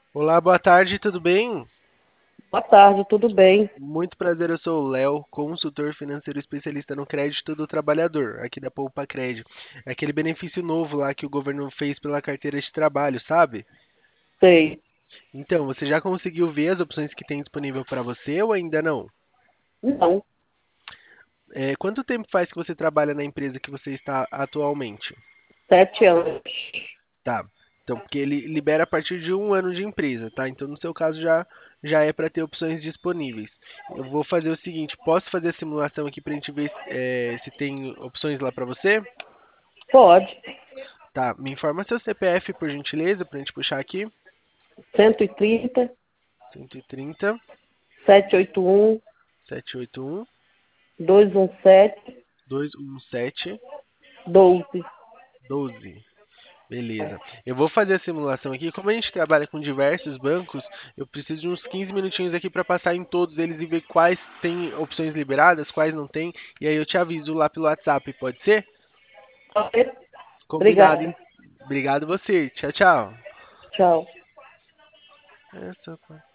Olá, boa tarde, tudo bem? Boa tarde, tudo bem? Muito prazer, eu sou o Léo, consultor financeiro especialista no crédito do trabalhador, aqui da Poupa Crédito. É aquele benefício novo lá que o governo fez pela carteira de trabalho, sabe? Sei. Então, você já conseguiu ver as opções que tem disponível para você ou ainda não? Não, Quanto tempo faz que você trabalha na empresa que você está atualmente? 7 anos. Tá. Então, porque ele libera a partir de um ano de empresa, tá? Então, no seu caso, já é para ter opções disponíveis. Eu vou fazer o seguinte: posso fazer a simulação aqui para a gente ver se tem opções lá para você? Pode. Tá. Me informa seu CPF, por gentileza, para a gente puxar aqui. 130, 130 781, 781 217, 217 12. 12. Beleza. Eu vou fazer a simulação aqui. Como a gente trabalha com diversos bancos, eu preciso de uns 15 minutinhos aqui para passar em todos eles e ver quais têm opções liberadas, quais não tem. E aí eu te aviso lá pelo WhatsApp, pode ser? Combinado, Obrigada. hein? Obrigado você. Tchau, tchau. Tchau. Essa